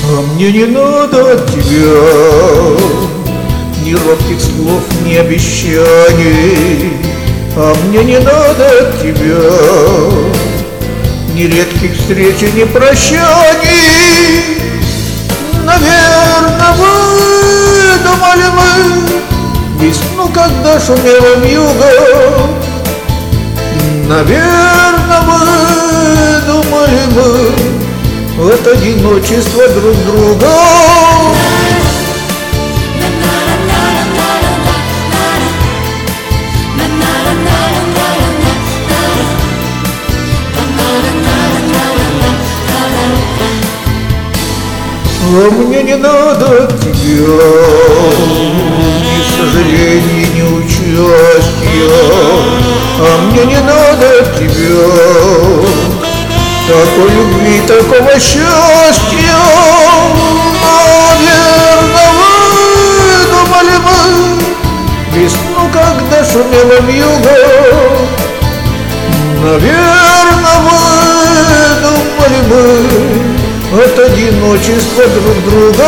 А мне не надо от тебя ни робких слов, ни обещаний. А мне не надо от тебя ни редких встреч и ни прощаний. Наверно, выдумали мы весну, когда шумела вьюга. Наверно, выдумали мы от одиночества друг друга. А мне не надо от тебя ни сожалений, ни участия. А мне не надо от тебя такой любви, такого счастья. Наверно, выдумали мы весну, когда шумела вьюга. Наверно, выдумали мы от одиночества друг друга.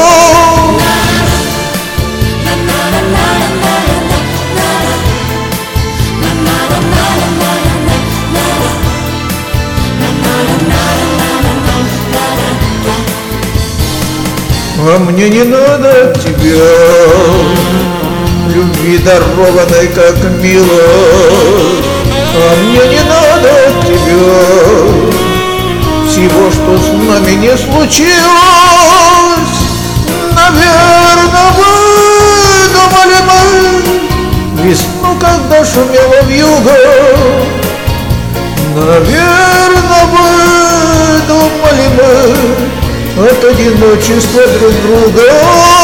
А мне не надо от тебя любви, дарованной как милость. А мне не надо от тебя всего, что с нами не случилось. Наверно, выдумали мы весну, когда шумела вьюга. Наверно, выдумали мы от одиночества друг друга.